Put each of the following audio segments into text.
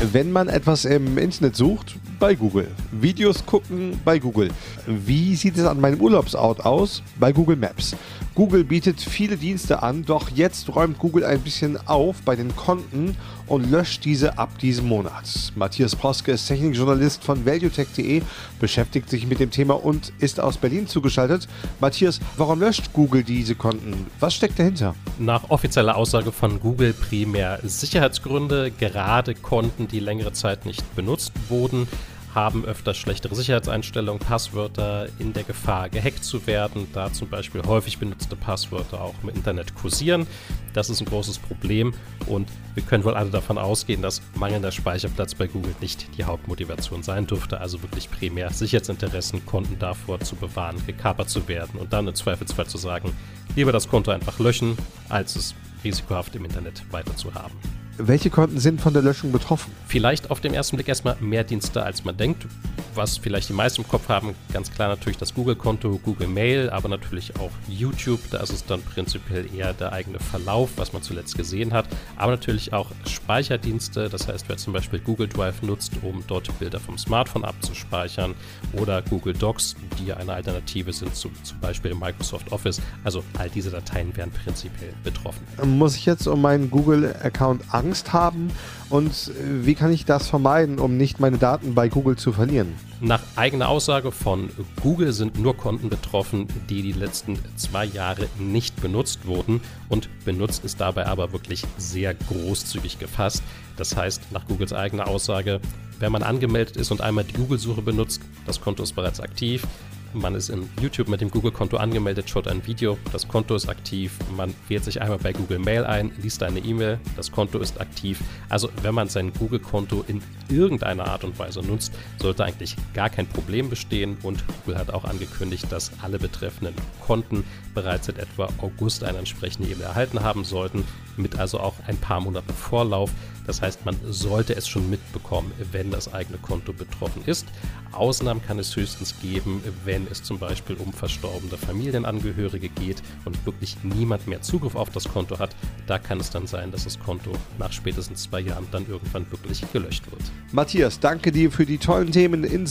Wenn man etwas im Internet sucht, bei Google. Videos gucken, bei Google. Wie sieht es an meinem Urlaubsort aus? Bei Google Maps. Google bietet viele Dienste an, doch jetzt räumt Google ein bisschen auf bei den Konten und löscht diese ab diesem Monat. Matthias Proske ist Technikjournalist von valuetech.de, beschäftigt sich mit dem Thema und ist aus Berlin zugeschaltet. Matthias, warum löscht Google diese Konten? Was steckt dahinter? Nach offizieller Aussage von Google primär Sicherheitsgründe. Gerade Konten, die längere Zeit nicht benutzt wurden, haben öfter schlechtere Sicherheitseinstellungen, Passwörter in der Gefahr, gehackt zu werden, da zum Beispiel häufig benutzte Passwörter auch im Internet kursieren. Das ist ein großes Problem und wir können wohl alle davon ausgehen, dass mangelnder Speicherplatz bei Google nicht die Hauptmotivation sein dürfte, also wirklich primär Sicherheitsinteressen, Konten davor zu bewahren, gekapert zu werden und dann im Zweifelsfall zu sagen, lieber das Konto einfach löschen, als es risikohaft im Internet weiter zu haben. Welche Konten sind von der Löschung betroffen? Vielleicht auf den ersten Blick erstmal mehr Dienste, als man denkt. Was vielleicht die meisten im Kopf haben, ganz klar natürlich das Google-Konto, Google Mail, aber natürlich auch YouTube. Da ist es dann prinzipiell eher der eigene Verlauf, was man zuletzt gesehen hat. Aber natürlich auch Speicherdienste, das heißt, wer zum Beispiel Google Drive nutzt, um dort Bilder vom Smartphone abzuspeichern, oder Google Docs, die ja eine Alternative sind zu zum Beispiel Microsoft Office. Also all diese Dateien wären prinzipiell betroffen. Muss ich jetzt um meinen Google-Account Angst haben? Und wie kann ich das vermeiden, um nicht meine Daten bei Google zu verlieren? Nach eigener Aussage von Google sind nur Konten betroffen, die letzten 2 Jahre nicht benutzt wurden. Und benutzt ist dabei aber wirklich sehr großzügig gefasst. Das heißt, nach Googles eigener Aussage, wenn man angemeldet ist und einmal die Google-Suche benutzt, das Konto ist bereits aktiv. Man ist in YouTube mit dem Google-Konto angemeldet, schaut ein Video, das Konto ist aktiv, man wählt sich einmal bei Google Mail ein, liest eine E-Mail, das Konto ist aktiv. Also wenn man sein Google-Konto in irgendeiner Art und Weise nutzt, sollte eigentlich gar kein Problem bestehen und Google hat auch angekündigt, dass alle betreffenden Konten bereits seit etwa August eine entsprechende E-Mail erhalten haben sollten, mit also auch ein paar Monaten Vorlauf. Das heißt, man sollte es schon mitbekommen, wenn das eigene Konto betroffen ist. Ausnahmen kann es höchstens geben, wenn es zum Beispiel um verstorbene Familienangehörige geht und wirklich niemand mehr Zugriff auf das Konto hat. Da kann es dann sein, dass das Konto nach spätestens 2 Jahren dann irgendwann wirklich gelöscht wird. Matthias, danke dir für die tollen Themen in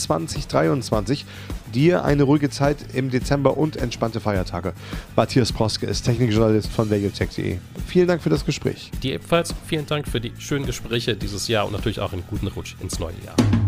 2023. Dir eine ruhige Zeit im Dezember und entspannte Feiertage. Matthias Proske ist Technikjournalist von valuetech.de. Vielen Dank für das Gespräch. Dir ebenfalls vielen Dank für die schönen Gespräche dieses Jahr und natürlich auch einen guten Rutsch ins neue Jahr.